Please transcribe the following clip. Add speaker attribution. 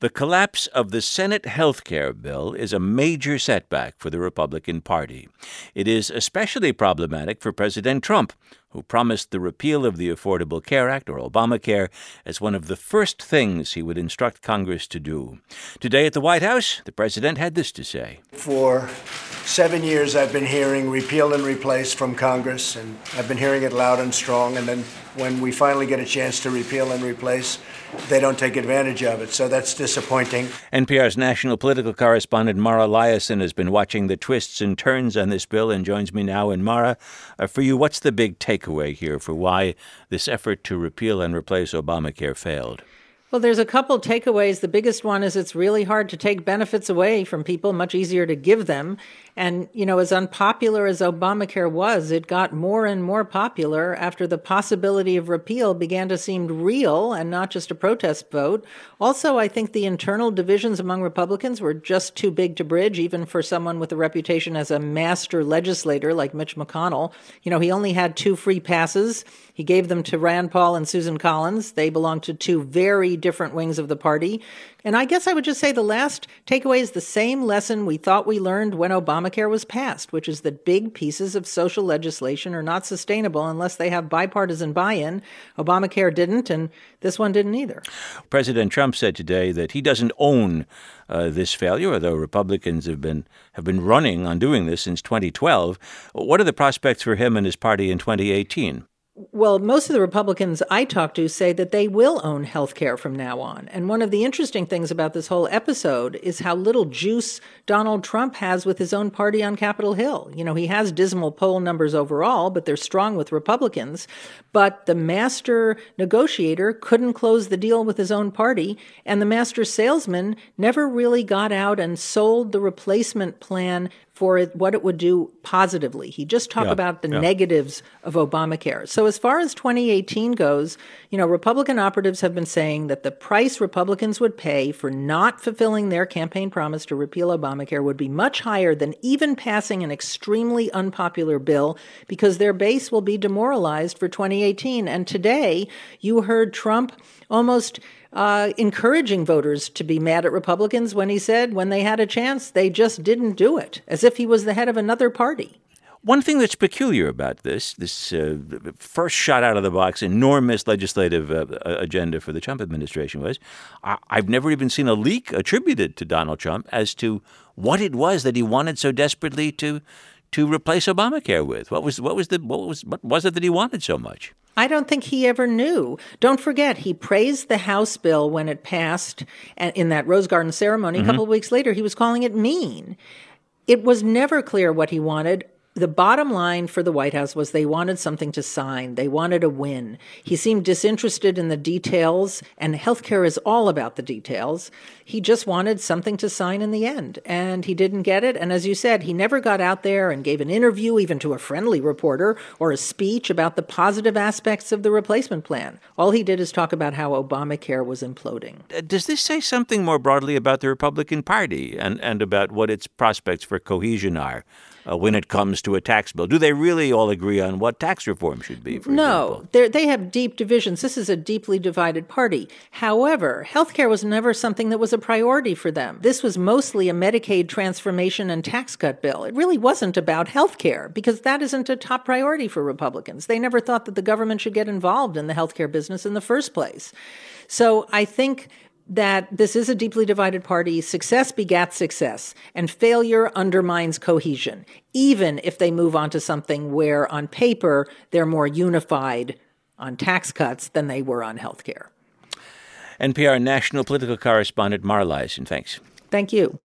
Speaker 1: The collapse of the Senate health care bill is a major setback for the Republican Party. It is especially problematic for President Trump, who promised the repeal of the Affordable Care Act, or Obamacare, as one of the first things he would instruct Congress to do. Today at the White House, the president had this to say.
Speaker 2: For 7 years, I've been hearing repeal and replace from Congress, and I've been hearing it loud and strong. And then when we finally get a chance to repeal and replace, they don't take advantage of it. So that's disappointing.
Speaker 1: NPR's national political correspondent Mara Liasson has been watching the twists and turns on this bill and joins me now. And Mara, for you, what's the big takeaway here for why this effort to repeal and replace Obamacare failed?
Speaker 3: Well, there's a couple takeaways. The biggest one is it's really hard to take benefits away from people, much easier to give them. And, as unpopular as Obamacare was, it got more and more popular after the possibility of repeal began to seem real and not just a protest vote. Also, I think the internal divisions among Republicans were just too big to bridge, even for someone with a reputation as a master legislator like Mitch McConnell. He only had 2 free passes. He gave them to Rand Paul and Susan Collins. They belong to 2 very different wings of the party. And I guess I would just say the last takeaway is the same lesson we thought we learned when Obamacare was passed, which is that big pieces of social legislation are not sustainable unless they have bipartisan buy-in. Obamacare didn't, and this one didn't either.
Speaker 1: President Trump said today that he doesn't own this failure, although Republicans have been running on doing this since 2012. What are the prospects for him and his party in 2018?
Speaker 3: Well, most of the Republicans I talk to say that they will own health care from now on. And one of the interesting things about this whole episode is how little juice Donald Trump has with his own party on Capitol Hill. He has dismal poll numbers overall, but they're strong with Republicans. But the master negotiator couldn't close the deal with his own party, and the master salesman never really got out and sold the replacement plan for what it would do positively. He just talked about the negatives of Obamacare. So as far as 2018 goes, Republican operatives have been saying that the price Republicans would pay for not fulfilling their campaign promise to repeal Obamacare would be much higher than even passing an extremely unpopular bill, because their base will be demoralized for 2018. And today, you heard Trump almost encouraging voters to be mad at Republicans when he said when they had a chance, they just didn't do it, as if he was the head of another party.
Speaker 1: One thing that's peculiar about this first shot out of the box, enormous legislative agenda for the Trump administration was, I've never even seen a leak attributed to Donald Trump as to what it was that he wanted so desperately to replace Obamacare with. What was it that he wanted so much?
Speaker 3: I don't think he ever knew. Don't forget, he praised the House bill when it passed in that Rose Garden ceremony. A couple of weeks later, he was calling it mean. It was never clear what he wanted. The bottom line for the White House was they wanted something to sign. They wanted a win. He seemed disinterested in the details, and healthcare is all about the details. He just wanted something to sign in the end, and he didn't get it. And as you said, he never got out there and gave an interview, even to a friendly reporter, or a speech about the positive aspects of the replacement plan. All he did is talk about how Obamacare was imploding.
Speaker 1: Does this say something more broadly about the Republican Party and about what its prospects for cohesion are? When it comes to a tax bill? Do they really all agree on what tax reform should be, for example?
Speaker 3: No, they have deep divisions. This is a deeply divided party. However, healthcare was never something that was a priority for them. This was mostly a Medicaid transformation and tax cut bill. It really wasn't about healthcare, because that isn't a top priority for Republicans. They never thought that the government should get involved in the healthcare business in the first place. So I think that this is a deeply divided party. Success begats success, and failure undermines cohesion, even if they move on to something where, on paper, they're more unified on tax cuts than they were on health care.
Speaker 1: NPR national political correspondent Mara Liasson, thanks.
Speaker 3: Thank you.